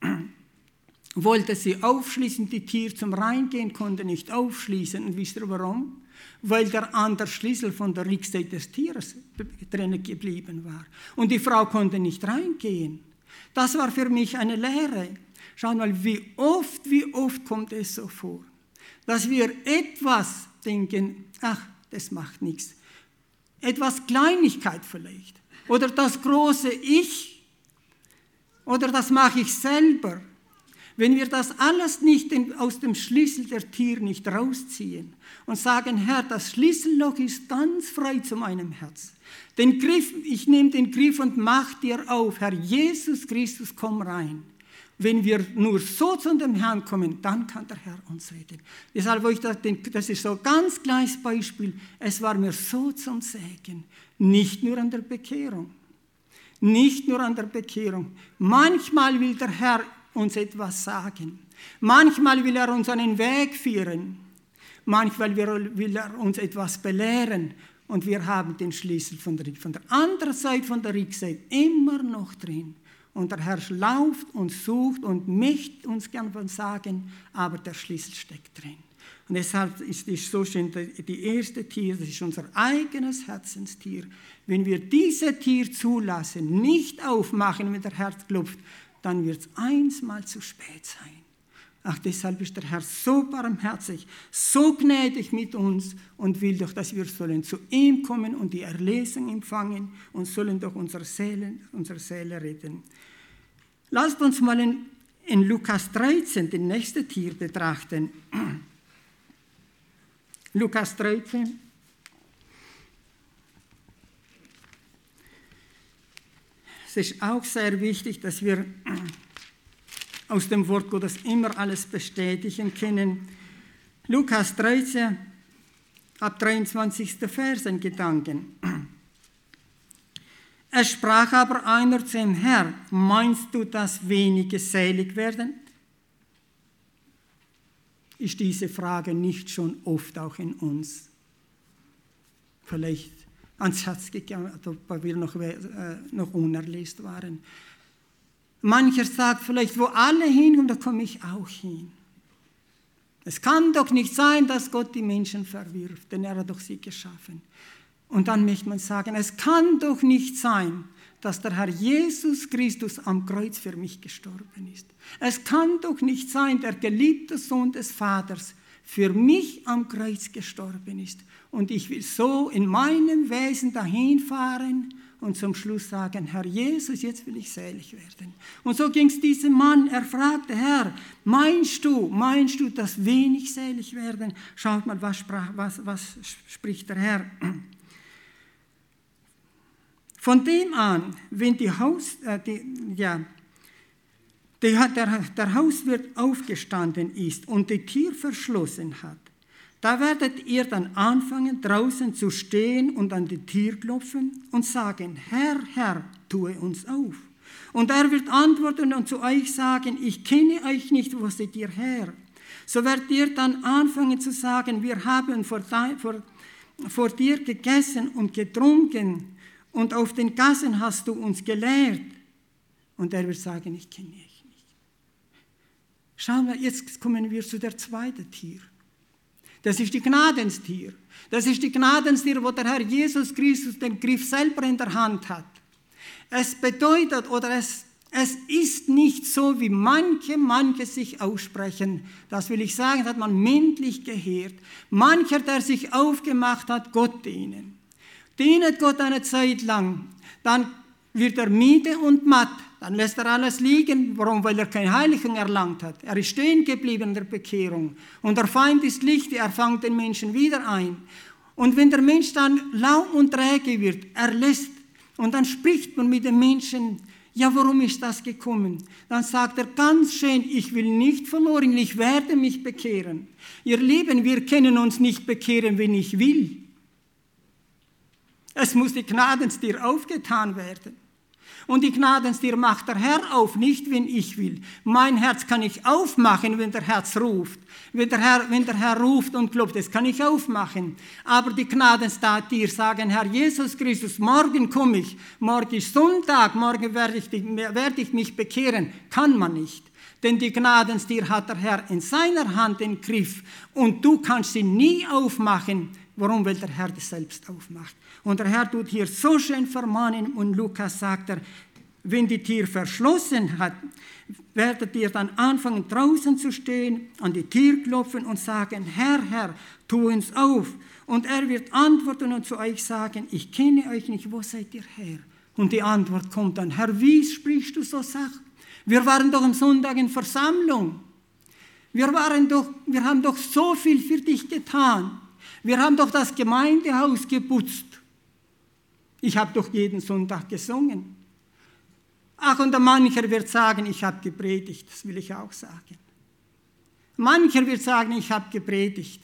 wollte sie aufschließen, die Tür zum Reingehen, konnte nicht aufschließen. Und wisst ihr warum? Weil der andere Schlüssel von der Rückseite des Tieres drinnen geblieben war. Und die Frau konnte nicht reingehen. Das war für mich eine Lehre. Schaut mal, wie oft, wie oft kommt es so vor, dass wir etwas denken, ach, das macht nichts. Etwas Kleinigkeit vielleicht. Oder das große Ich. Oder das mache ich selber. Wenn wir das alles nicht aus dem Schlüssel der Tür nicht rausziehen und sagen, Herr, das Schlüsselloch ist ganz frei zu meinem Herz. Den Griff, ich nehme den Griff und mach dir auf, Herr Jesus Christus, komm rein. Wenn wir nur so zu dem Herrn kommen, dann kann der Herr uns reden. Deshalb, wo ich das, das ist so ein ganz kleines Beispiel, es war mir so zum Segen, nicht nur an der Bekehrung, nicht nur an der Bekehrung. Manchmal will der Herr uns etwas sagen, manchmal will er uns einen Weg führen, manchmal will er uns etwas belehren und wir haben den Schlüssel von der, von der anderen Seite, von der Rückseite immer noch drin. Und der Herr lauft und sucht und möchte uns gern sagen, aber der Schlüssel steckt drin. Und deshalb ist es so schön, die erste Tier, das ist unser eigenes Herzenstier. Wenn wir diese Tier zulassen, nicht aufmachen, wenn der Herz klopft, dann wird es einsmal zu spät sein. Ach, deshalb ist der Herr so barmherzig, so gnädig mit uns und will doch, dass wir sollen zu ihm kommen und die Erlösung empfangen und sollen doch unsere Seele, unsere Seele retten. Lasst uns mal in, in Lukas dreizehn, das nächste Tier, betrachten. Lukas dreizehn. Es ist auch sehr wichtig, dass wir aus dem Wort Gottes immer alles bestätigen können. Lukas dreizehn, ab dreiundzwanzigsten Vers ein Gedanken. Es sprach aber einer zu ihm, Herr, meinst du, dass wenige selig werden? Ist diese Frage nicht schon oft auch in uns vielleicht ans Herz gegangen, weil wir noch, äh, noch unerlöst waren? Mancher sagt vielleicht, wo alle hinkommen, da komme ich auch hin. Es kann doch nicht sein, dass Gott die Menschen verwirft, denn er hat doch sie geschaffen. Und dann möchte man sagen, es kann doch nicht sein, dass der Herr Jesus Christus am Kreuz für mich gestorben ist. Es kann doch nicht sein, der geliebte Sohn des Vaters für mich am Kreuz gestorben ist. Und ich will so in meinem Wesen dahin fahren und zum Schluss sagen, Herr Jesus, jetzt will ich selig werden. Und so ging es diesem Mann, er fragte, Herr, meinst du, meinst du, dass wenig selig werden? Schaut mal, was, sprach, was, was spricht der Herr? Von dem an, wenn die Haus, äh, die, ja, die, der, der Hauswirt aufgestanden ist und die Tür verschlossen hat, da werdet ihr dann anfangen, draußen zu stehen und an die Tür klopfen und sagen, Herr, Herr, tue uns auf. Und er wird antworten und zu euch sagen, ich kenne euch nicht, wo seid ihr her? So werdet ihr dann anfangen zu sagen, wir haben vor, vor, vor dir gegessen und getrunken, und auf den Gassen hast du uns gelehrt. Und er wird sagen, ich kenne dich nicht. Schauen wir, jetzt kommen wir zu der zweiten Tier. Das ist die Gnadenstier. Das ist die Gnadenstier, wo der Herr Jesus Christus den Griff selber in der Hand hat. Es bedeutet, oder es, es ist nicht so, wie manche, manche sich aussprechen. Das will ich sagen, hat man mündlich gehört. Mancher, der sich aufgemacht hat, Gott dienen. Dienet Gott eine Zeit lang, dann wird er müde und matt, dann lässt er alles liegen. Warum? Weil er keine Heiligung erlangt hat. Er ist stehen geblieben in der Bekehrung. Und der Feind ist Licht, er fängt den Menschen wieder ein. Und wenn der Mensch dann lau und träge wird, er lässt, und dann spricht man mit dem Menschen, Ja, warum ist das gekommen? Dann sagt er ganz schön, ich will nicht verloren gehen, ich werde mich bekehren. Ihr Lieben, wir können uns nicht bekehren, wenn ich will. Es muss die Gnadentür aufgetan werden. Und die Gnadentür macht der Herr auf, nicht wenn ich will. Mein Herz kann ich aufmachen, wenn der Herz ruft. Wenn der Herr, wenn der Herr ruft und klopft, das kann ich aufmachen. Aber die Gnadentür sagen, Herr Jesus Christus, morgen komme ich, morgen ist Sonntag, morgen werde ich, werde ich mich bekehren. Kann man nicht. Denn die Gnadentür hat der Herr in seiner Hand den Griff und du kannst sie nie aufmachen. Warum? Weil der Herr das selbst aufmacht. Und der Herr tut hier so schön vermahnen und Lukas sagt er, wenn die Tür verschlossen hat, werdet ihr dann anfangen draußen zu stehen, an die Tür klopfen und sagen, Herr, Herr, tu uns auf. Und er wird antworten und zu euch sagen, ich kenne euch nicht, wo seid ihr her? Und die Antwort kommt dann, Herr, wie sprichst du so Sachen? Wir waren doch am Sonntag in Versammlung. Wir, waren doch, wir haben doch so viel für dich getan. Wir haben doch das Gemeindehaus geputzt. Ich habe doch jeden Sonntag gesungen. Ach, und mancher wird sagen, ich habe gepredigt. Das will ich auch sagen. Mancher wird sagen, ich habe gepredigt.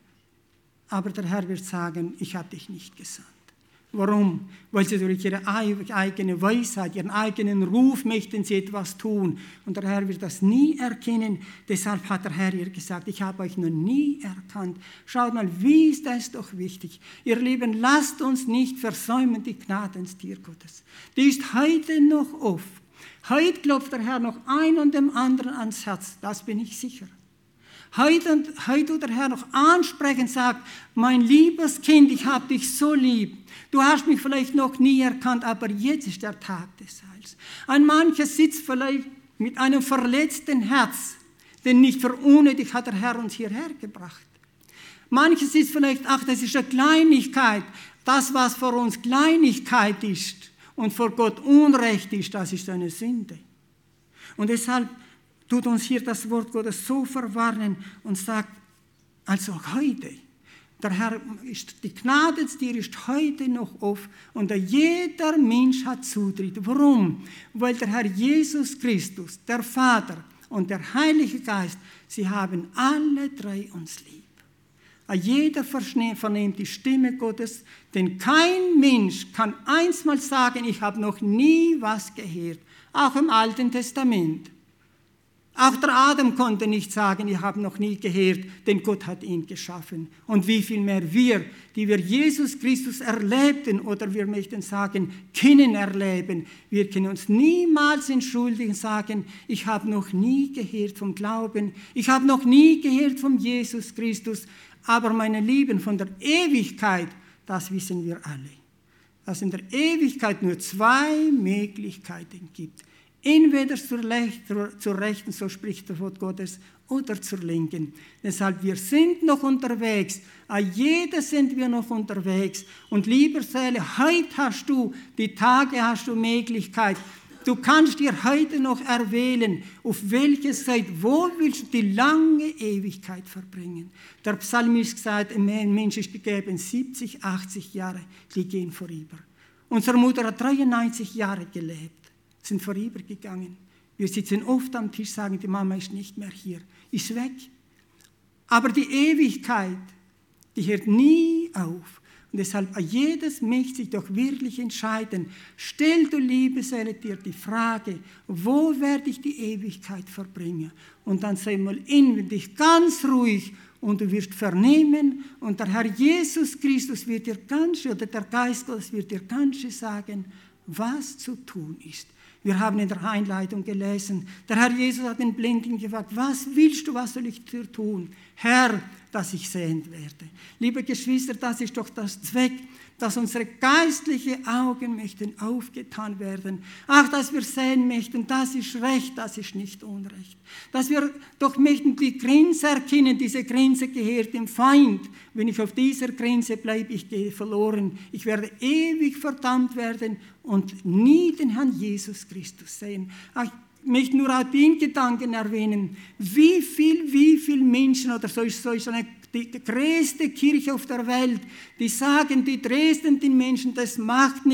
Aber der Herr wird sagen, ich habe dich nicht gesandt. Warum? Weil sie durch ihre eigene Weisheit, ihren eigenen Ruf möchten sie etwas tun. Und der Herr wird das nie erkennen. Deshalb hat der Herr ihr gesagt, ich habe euch noch nie erkannt. Schaut mal, wie ist das doch wichtig. Ihr Lieben, lasst uns nicht versäumen, die Gnadentür Gottes. Die ist heute noch offen. Heute klopft der Herr noch ein und dem anderen ans Herz. Das bin ich sicher. Heute, heute tut der Herr noch ansprechen, sagt, mein liebes Kind, ich habe dich so lieb. Du hast mich vielleicht noch nie erkannt, aber jetzt ist der Tag des Heils. Ein mancher sitzt vielleicht mit einem verletzten Herz, denn nicht für unnötig hat der Herr uns hierher gebracht. Mancher sitzt vielleicht, ach, das ist eine Kleinigkeit. Das, was für uns Kleinigkeit ist und vor Gott Unrecht ist, das ist eine Sünde. Und deshalb tut uns hier das Wort Gottes so verwarnen und sagt, also heute, der Herr ist, die Gnadentür ist heute noch offen und jeder Mensch hat Zutritt. Warum? Weil der Herr Jesus Christus, der Vater und der Heilige Geist, sie haben alle drei uns lieb. Jeder vernimmt die Stimme Gottes, denn kein Mensch kann einmal sagen, ich habe noch nie was gehört, auch im Alten Testament. Auch der Adam konnte nicht sagen, ich habe noch nie gehört, denn Gott hat ihn geschaffen. Und wie viel mehr wir, die wir Jesus Christus erlebten, oder wir möchten sagen, können erleben, wir können uns niemals entschuldigen und sagen, ich habe noch nie gehört vom Glauben, ich habe noch nie gehört von Jesus Christus, aber meine Lieben, von der Ewigkeit, das wissen wir alle, dass es in der Ewigkeit nur zwei Möglichkeiten gibt. Entweder zur, zur Rechten, so spricht das Wort Gottes, oder zur Linken. Deshalb, wir sind noch unterwegs. A jeder sind wir noch unterwegs. Und lieber Seele, heute hast du, die Tage hast du Möglichkeit. Du kannst dir heute noch erwählen, auf welche Seite, wo willst du die lange Ewigkeit verbringen. Der Psalmist sagt, ein Mensch ist gegeben siebzig, achtzig Jahre, die gehen vorüber. Unsere Mutter hat dreiundneunzig Jahre gelebt. Sind vorübergegangen. Wir sitzen oft am Tisch, sagen, die Mama ist nicht mehr hier, ist weg. Aber die Ewigkeit, die hört nie auf. Und deshalb, jedes möchte sich doch wirklich entscheiden. Stell du, liebe Seele, dir die Frage, wo werde ich die Ewigkeit verbringen? Und dann sei mal inwendig ganz ruhig und du wirst vernehmen und der Herr Jesus Christus wird dir ganz, oder der Geist Gottes wird dir ganz sagen, was zu tun ist. Wir haben in der Einleitung gelesen, der Herr Jesus hat den Blinden gefragt, was willst du, was soll ich dir tun? Herr, dass ich sehend werde. Liebe Geschwister, das ist doch das Zweck, dass unsere geistlichen Augen möchten aufgetan werden. Ach, dass wir sehen möchten, das ist Recht, das ist nicht Unrecht. Dass wir doch möchten die Grenze erkennen, diese Grenze gehört dem Feind. Wenn ich auf dieser Grenze bleibe, ich gehe verloren. Ich werde ewig verdammt werden und nie den Herrn Jesus Christus sehen. Ach, ich möchte nur auch den Gedanken erwähnen, wie viel, wie viele Menschen, oder so ist, so ist eine die größte Kirche auf der Welt, die sagen, die Dresden den Menschen, das macht nichts,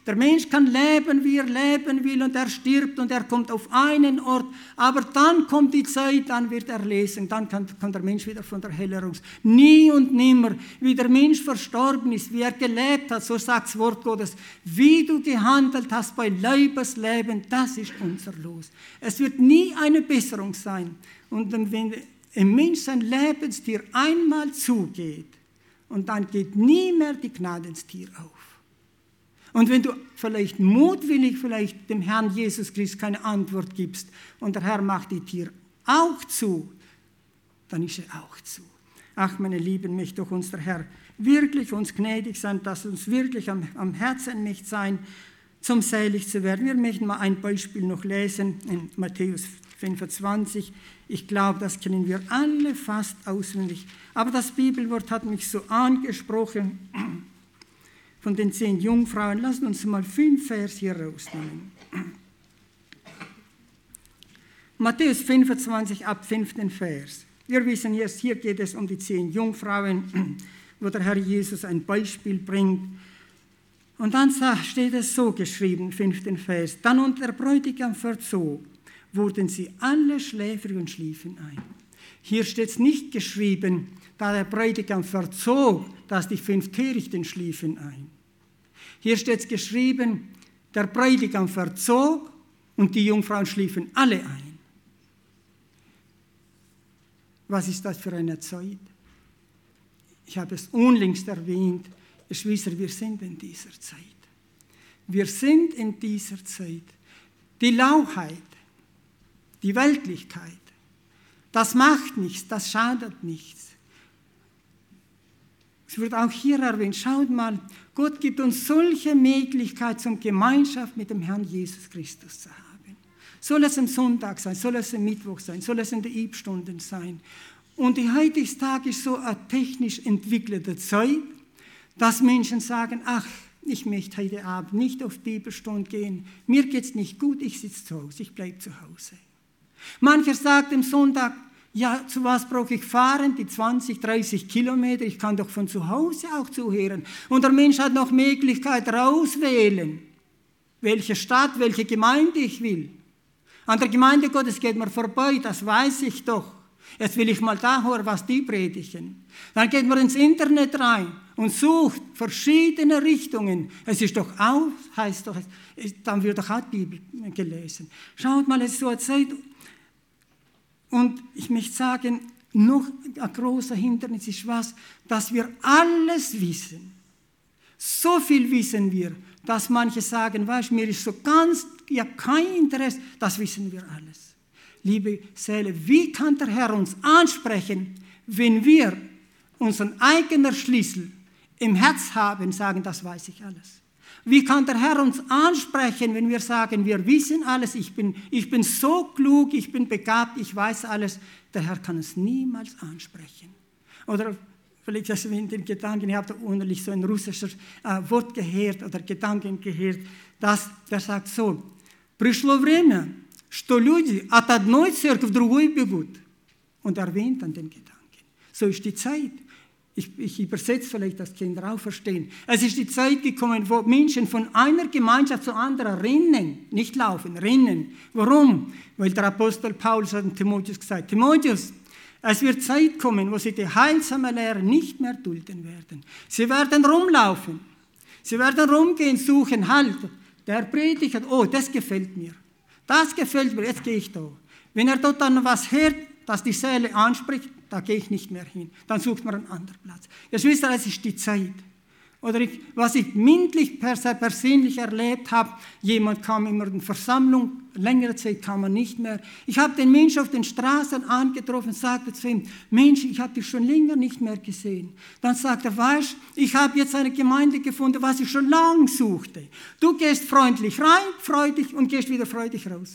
Der Mensch kann leben, wie er leben will, und er stirbt und er kommt auf einen Ort. Aber dann kommt die Zeit, dann wird er lesen, dann kann, kann der Mensch wieder von der Hölle raus. Nie und nimmer, wie der Mensch verstorben ist, wie er gelebt hat, so sagt das Wort Gottes. Wie du gehandelt hast bei Leibesleben, das ist unser Los. Es wird nie eine Besserung sein. Und wenn ein Mensch sein Lebenstier einmal zugeht, und dann geht nie mehr die Gnadenstier auf. Und wenn du vielleicht mutwillig vielleicht dem Herrn Jesus Christus keine Antwort gibst und der Herr macht die Tür auch zu, dann ist er auch zu. Ach, meine Lieben, möchte doch unser Herr wirklich uns gnädig sein, dass uns wirklich am, am Herzen nicht sein, zum selig zu werden. Wir möchten mal ein Beispiel noch lesen in Matthäus fünfundzwanzig. Ich glaube, das kennen wir alle fast auswendig. Aber das Bibelwort hat mich so angesprochen von den zehn Jungfrauen. Lasst uns mal fünf Vers hier rausnehmen. Matthäus fünfundzwanzig ab fünften Vers. Wir wissen jetzt, hier geht es um die zehn Jungfrauen, wo der Herr Jesus ein Beispiel bringt. Und dann steht es so geschrieben, fünften Vers. Dann und der Bräutigam verzog, wurden sie alle schläfrig und schliefen ein. Hier steht es nicht geschrieben, da der Bräutigam verzog, dass die fünf Törichten schliefen ein. Hier steht es geschrieben, der Bräutigam verzog und die Jungfrauen schliefen alle ein. Was ist das für eine Zeit? Ich habe es unlängst erwähnt, Geschwister, wir sind in dieser Zeit. Wir sind in dieser Zeit. Die Lauheit, die Weltlichkeit, das macht nichts, das schadet nichts. Es wird auch hier erwähnt, schaut mal, Gott gibt uns solche Möglichkeit zum Gemeinschaft mit dem Herrn Jesus Christus zu haben. Soll es am Sonntag sein, soll es am Mittwoch sein, soll es in der Abendstunden sein. Und die heutige Tag ist so eine technisch entwickelte Zeit, dass Menschen sagen, ach, ich möchte heute Abend nicht auf Bibelstunde gehen, mir geht es nicht gut, ich sitze zu Hause, ich bleibe zu Hause. Mancher sagt am Sonntag, ja, zu was brauche ich fahren, die zwanzig, dreißig Kilometer, ich kann doch von zu Hause auch zuhören. Und der Mensch hat noch Möglichkeit rauswählen, welche Stadt, welche Gemeinde ich will. An der Gemeinde Gottes geht man vorbei, das weiß ich doch. Jetzt will ich mal da hören, was die predigen. Dann geht man ins Internet rein und sucht verschiedene Richtungen. Es ist doch auch, heißt doch, dann wird doch auch die Bibel gelesen. Schaut mal, es ist so eine Zeit. Und ich möchte sagen, noch ein großer Hindernis ist was, dass wir alles wissen. So viel wissen wir, dass manche sagen, weißt, mir ist so ganz, ja kein Interesse, das wissen wir alles. Liebe Seele, wie kann der Herr uns ansprechen, wenn wir unseren eigenen Schlüssel im Herz haben, sagen, das weiß ich alles? Wie kann der Herr uns ansprechen, wenn wir sagen, wir wissen alles, ich bin, ich bin so klug, ich bin begabt, ich weiß alles? Der Herr kann uns niemals ansprechen. Oder vielleicht hast du in den Gedanken, ich habe da unheimlich so ein russisches äh, Wort gehört oder Gedanken gehört, dass der sagt so, пришло время, что люди от одной церкви в другую бегут. Und erwähnt an den Gedanken. So ist die Zeit. Ich, ich übersetze vielleicht, dass Kinder auch verstehen. Es ist die Zeit gekommen, wo Menschen von einer Gemeinschaft zur anderen rennen, nicht laufen, rennen. Warum? Weil der Apostel Paulus hat Timotheus gesagt, Timotheus, es wird Zeit kommen, wo sie die heilsame Lehre nicht mehr dulden werden. Sie werden rumlaufen. Sie werden rumgehen, suchen, halt. Der predigt, oh, das gefällt mir. Das gefällt mir, jetzt gehe ich da. Wenn er dort dann was hört, das die Seele anspricht, da gehe ich nicht mehr hin. Dann sucht man einen anderen Platz. Geschwister, es ist die Zeit. Oder ich, was ich mündlich persönlich erlebt habe, jemand kam immer in Versammlung, längere Zeit kam man nicht mehr. Ich habe den Menschen auf den Straßen angetroffen, sagte zu ihm, Mensch, ich habe dich schon länger nicht mehr gesehen. Dann sagte er, weißt, ich habe jetzt eine Gemeinde gefunden, was ich schon lange suchte. Du gehst freundlich rein, freudig und gehst wieder freudig raus.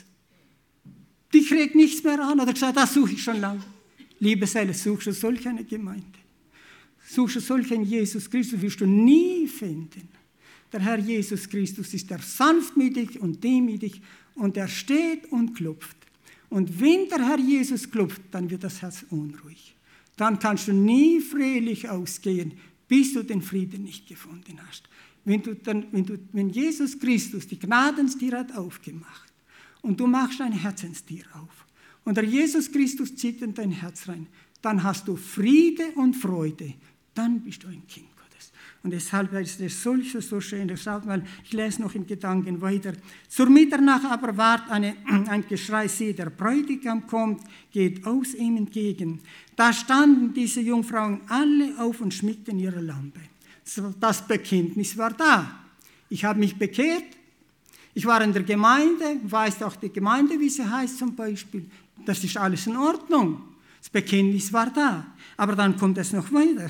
Dich regt nichts mehr an. Oder gesagt, das suche ich schon lange. Liebe Seele, suchst du solch eine Gemeinde? Suchst du solchen Jesus Christus, wirst du nie finden. Der Herr Jesus Christus ist der sanftmütig und demütig und er steht und klopft. Und wenn der Herr Jesus klopft, dann wird das Herz unruhig. Dann kannst du nie fröhlich ausgehen, bis du den Frieden nicht gefunden hast. wenn, du dann, wenn, du, wenn Jesus Christus die Gnadenstür hat aufgemacht und du machst ein Herzenstür auf und der Jesus Christus zieht in dein Herz rein, dann hast du Friede und Freude, dann bist du ein Kind Gottes. Und deshalb ist es solche so schön. Schaut mal, ich lese noch in Gedanken weiter. Zur Mitternacht aber ward eine, ein Geschrei, siehe, der Bräutigam kommt, geht aus ihm entgegen. Da standen diese Jungfrauen alle auf und schmückten ihre Lampe. Das Bekenntnis war da. Ich habe mich bekehrt. Ich war in der Gemeinde, weiß auch die Gemeinde, wie sie heißt zum Beispiel. Das ist alles in Ordnung. Das Bekenntnis war da. Aber dann kommt es noch weiter.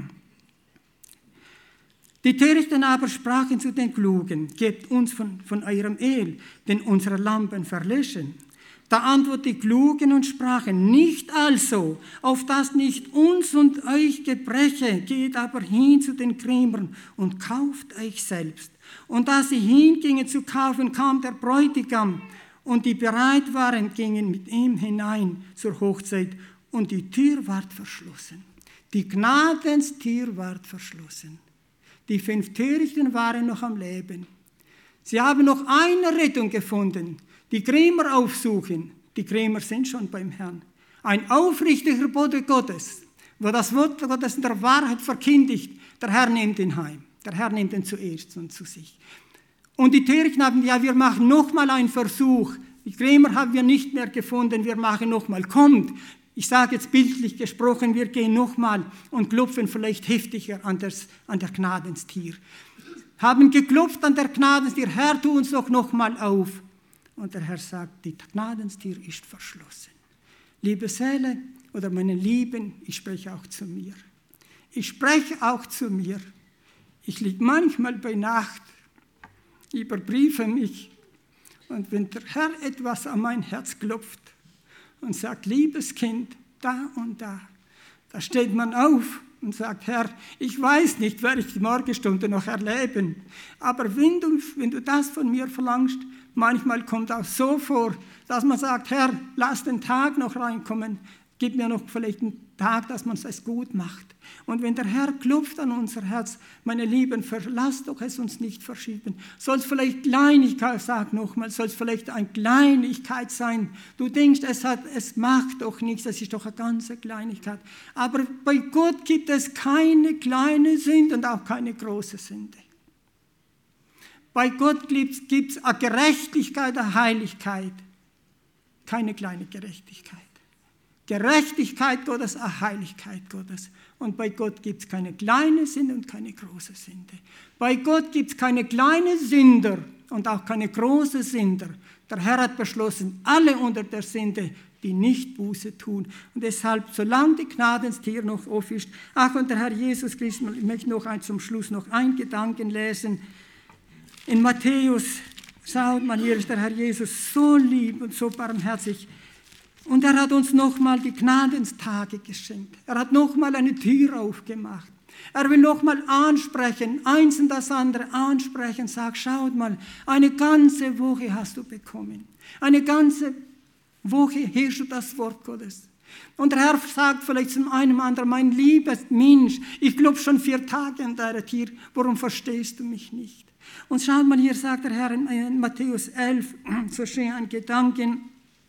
Die Törichten aber sprachen zu den Klugen, gebt uns von, von eurem Öl, denn unsere Lampen verlöschen. Da antworteten die Klugen und sprachen, nicht also, auf das nicht uns und euch gebreche, geht aber hin zu den Krämern und kauft euch selbst. Und da sie hingingen zu kaufen, kam der Bräutigam, und die bereit waren, gingen mit ihm hinein zur Hochzeit, und die Tür ward verschlossen. Die Gnadenstür ward verschlossen. Die fünf Törichten waren noch am Leben. Sie haben noch eine Rettung gefunden. Die Krämer aufsuchen. Die Krämer sind schon beim Herrn. Ein aufrichtiger Bote Gottes, wo das Wort Gottes in der Wahrheit verkündigt. Der Herr nimmt ihn heim. Der Herr nimmt ihn zuerst und zu sich. Und die Törichten haben, ja, wir machen nochmal einen Versuch. Die Krämer haben wir nicht mehr gefunden. Wir machen nochmal. Kommt. Ich sage jetzt bildlich gesprochen, wir gehen nochmal und klopfen vielleicht heftiger an der, an der Gnadenstür. Haben geklopft an der Gnadenstür, Herr, tu uns doch nochmal auf. Und der Herr sagt, die Gnadenstür ist verschlossen. Liebe Seele oder meine Lieben, ich spreche auch zu mir. Ich spreche auch zu mir. Ich liege manchmal bei Nacht, überprüfe mich. Und wenn der Herr etwas an mein Herz klopft, und sagt, liebes Kind, da und da. Da steht man auf und sagt, Herr, ich weiß nicht, werde ich die Morgenstunde noch erleben. Aber wenn du, wenn du das von mir verlangst, manchmal kommt auch so vor, dass man sagt, Herr, lass den Tag noch reinkommen, gib mir noch vielleicht einen Tag, dass man es gut macht. Und wenn der Herr klopft an unser Herz, meine Lieben, verlasst doch es uns nicht verschieben. Soll es vielleicht Kleinigkeit, sag nochmal, soll es vielleicht eine Kleinigkeit sein. Du denkst, es, hat, es macht doch nichts, es ist doch eine ganze Kleinigkeit. Aber bei Gott gibt es keine kleine Sünde und auch keine große Sünde. Bei Gott gibt es eine Gerechtigkeit, eine Heiligkeit, keine kleine Gerechtigkeit. Gerechtigkeit Gottes, eine Heiligkeit Gottes. Und bei Gott gibt es keine kleine Sünde und keine große Sünde. Bei Gott gibt es keine kleine Sünder und auch keine große Sünder. Der Herr hat beschlossen, alle unter der Sünde, die nicht Buße tun. Und deshalb, solange die Gnadenstür noch offen ist, ach, und der Herr Jesus Christus, ich möchte noch ein, zum Schluss noch einen Gedanken lesen. In Matthäus, schaut mal, hier ist der Herr Jesus so lieb und so barmherzig. Und er hat uns nochmal die Gnadenstage geschenkt. Er hat nochmal eine Tür aufgemacht. Er will nochmal ansprechen, eins und das andere ansprechen. Sag, schaut mal, eine ganze Woche hast du bekommen. Eine ganze Woche hörst du das Wort Gottes. Und der Herr sagt vielleicht zum einen oder anderen, mein liebes Mensch, ich glaube schon vier Tage an deiner Tür, warum verstehst du mich nicht? Und schaut mal, hier sagt der Herr in Matthäus elf, so schön ein Gedanken.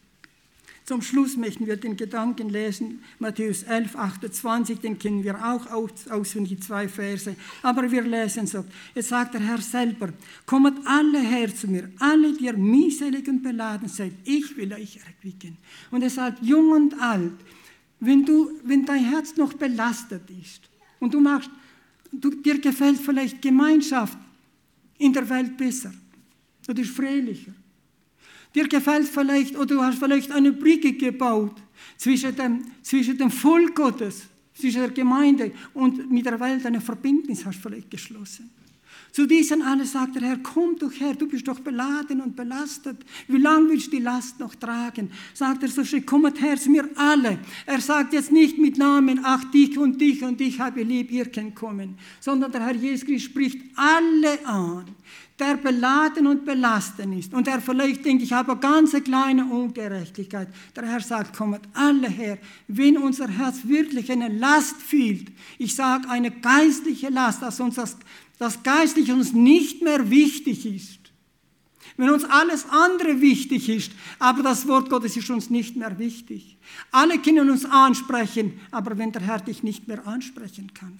Zum Schluss möchten wir den Gedanken lesen, Matthäus elf, achtundzwanzig, den kennen wir auch auswendig, die zwei Verse, aber wir lesen so. Jetzt sagt der Herr selber, kommet alle her zu mir, alle, die ihr mühselig und beladen seid, ich will euch erquicken. Und er sagt, jung und alt, wenn, du, wenn dein Herz noch belastet ist und du machst, du, dir gefällt vielleicht Gemeinschaft in der Welt besser, du bist fröhlicher. Dir gefällt vielleicht, oder du hast vielleicht eine Brücke gebaut zwischen dem, zwischen dem Volk Gottes, zwischen der Gemeinde und mit der Welt eine Verbindnis hast du vielleicht geschlossen. Zu diesen alle sagt der Herr, komm doch her, du bist doch beladen und belastet. Wie lange willst du die Last noch tragen? Sagt er so schön, kommt her zu mir alle. Er sagt jetzt nicht mit Namen, ach dich und dich und ich habe lieb, ihr könnt kommen. Sondern der Herr Jesus Christus spricht alle an, der beladen und belasten ist und der vielleicht denkt, ich habe eine ganz kleine Ungerechtigkeit. Der Herr sagt, kommt alle her, wenn unser Herz wirklich eine Last fühlt. Ich sage eine geistliche Last, dass uns das, das Geistliche uns nicht mehr wichtig ist. Wenn uns alles andere wichtig ist, aber das Wort Gottes ist uns nicht mehr wichtig. Alle können uns ansprechen, aber wenn der Herr dich nicht mehr ansprechen kann.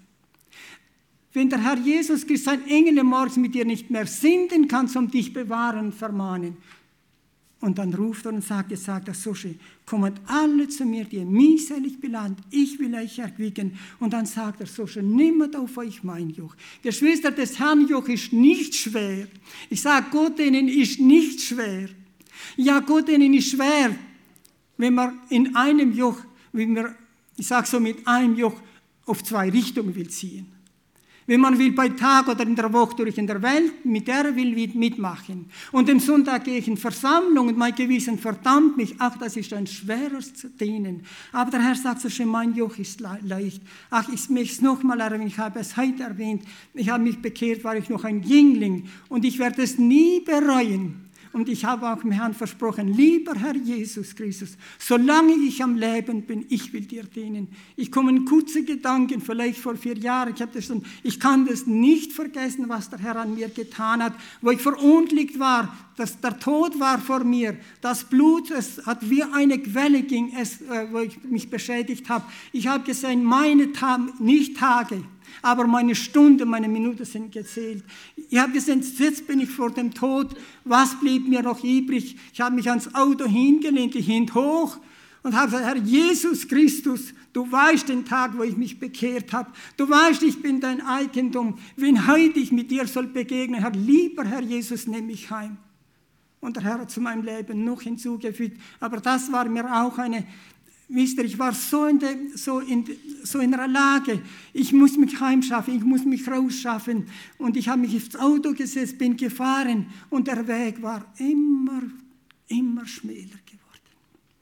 Wenn der Herr Jesus Christus sein Engel morgens mit dir nicht mehr senden kann, um dich bewahren und vermahnen. Und dann ruft er und sagt, jetzt sagt er so schön, kommt alle zu mir, die ihr mühselig belangt, ich will euch erquicken. Und dann sagt er so schön, nehmt auf euch mein Joch. Geschwister, des Herrn Joch ist nicht schwer. Ich sage, Gott denen ist nicht schwer. Ja, Gott denen ist schwer, wenn man in einem Joch, wenn man, ich sage so, mit einem Joch auf zwei Richtungen will ziehen. Wenn man will bei Tag oder in der Woche durch in der Welt, mit der will mitmachen. Und am Sonntag gehe ich in Versammlung und mein Gewissen verdammt mich. Ach, das ist ein schweres zu dienen. Aber der Herr sagt so schön, mein Joch ist leicht. Ach, ich möchte es nochmal erwähnen, ich habe es heute erwähnt. Ich habe mich bekehrt, war ich noch ein Jüngling. Und ich werde es nie bereuen. Und ich habe auch dem Herrn versprochen, lieber Herr Jesus Christus, solange ich am Leben bin, ich will dir dienen. Ich komme in kurze Gedanken, vielleicht vor vier Jahren, ich, habe das schon, ich kann das nicht vergessen, was der Herr an mir getan hat, wo ich verunglückt war, dass der Tod war vor mir, das Blut, es hat wie eine Quelle ging, es, äh, wo ich mich beschädigt habe. Ich habe gesehen, meine Tage, nicht Tage, aber meine Stunden, meine Minuten sind gezählt. Ich habe gesehen, jetzt bin ich vor dem Tod. Was blieb mir noch übrig? Ich habe mich ans Auto hingelehnt, die Hände hoch und habe gesagt, Herr Jesus Christus, du weißt den Tag, wo ich mich bekehrt habe. Du weißt, ich bin dein Eigentum. Wenn heute ich mit dir soll begegnen, Herr, lieber Herr Jesus, nimm mich heim. Und der Herr hat zu meinem Leben noch hinzugefügt. Aber das war mir auch eine... Wisst ihr, ich war so in, de, so, in, so in einer Lage, ich muss mich heimschaffen, ich muss mich rausschaffen. Und ich habe mich ins Auto gesetzt, bin gefahren und der Weg war immer, immer schmäler geworden.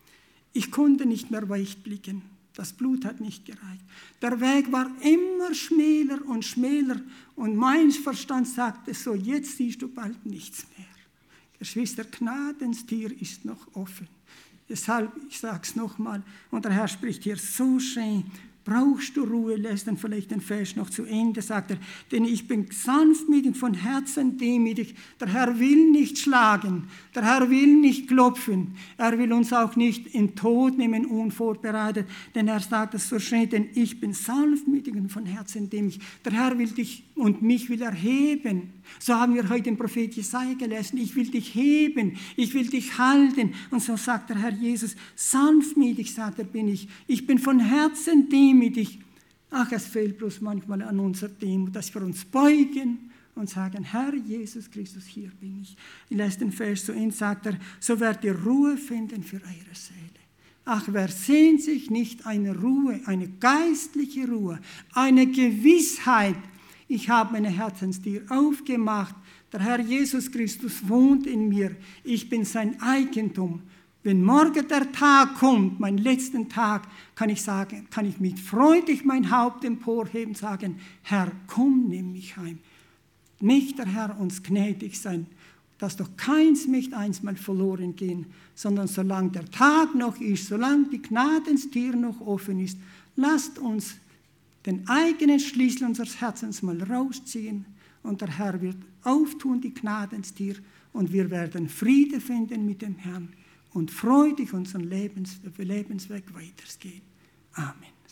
Ich konnte nicht mehr weit blicken, das Blut hat nicht gereicht. Der Weg war immer schmäler und schmäler und mein Verstand sagte so, jetzt siehst du bald nichts mehr. Geschwister, Gnadentür ist noch offen. Deshalb, ich sage es nochmal, und der Herr spricht hier so schön, brauchst du Ruhe, lässt dann vielleicht den Vers noch zu Ende, sagt er, denn ich bin sanftmütig, von Herzen demütig. Der Herr will nicht schlagen, der Herr will nicht klopfen, er will uns auch nicht in Tod nehmen, unvorbereitet, denn er sagt es so schön, denn ich bin sanftmütig und von Herzen demütig. Der Herr will dich und mich will erheben. So haben wir heute den Prophet Jesaja gelesen, ich will dich heben, ich will dich halten. Und so sagt der Herr Jesus, sanftmütig, sagt er, bin ich. Ich bin von Herzen demütig. Ach, es fehlt bloß manchmal an unserer Demut, dass wir uns beugen und sagen, Herr Jesus Christus, hier bin ich. Ich lese den Vers so in, sagt er, so werdet ihr Ruhe finden für eure Seele. Ach, wer sehnt sich nicht eine Ruhe, eine geistliche Ruhe, eine Gewissheit, ich habe meine Herzenstür aufgemacht. Der Herr Jesus Christus wohnt in mir. Ich bin sein Eigentum. Wenn morgen der Tag kommt, mein letzten Tag, kann ich sagen, kann ich mit freudig mein Haupt emporheben und sagen, Herr, komm, nimm mich heim. Nicht der Herr uns gnädig sein, dass doch keins möchte einstmal verloren gehen, sondern solange der Tag noch ist, solange die Gnadentür noch offen ist, lasst uns den eigenen Schlüssel unseres Herzens mal rausziehen und der Herr wird auftun die Gnadentür und wir werden Friede finden mit dem Herrn und freudig unseren Lebens, Lebensweg weitergehen. Amen.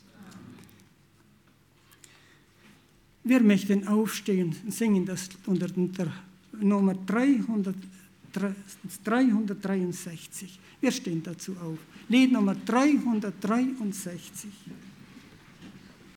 Wir möchten aufstehen und singen das unter der Nummer dreihundertdreiundsechzig. Wir stehen dazu auf. Lied Nummer dreihundertdreiundsechzig.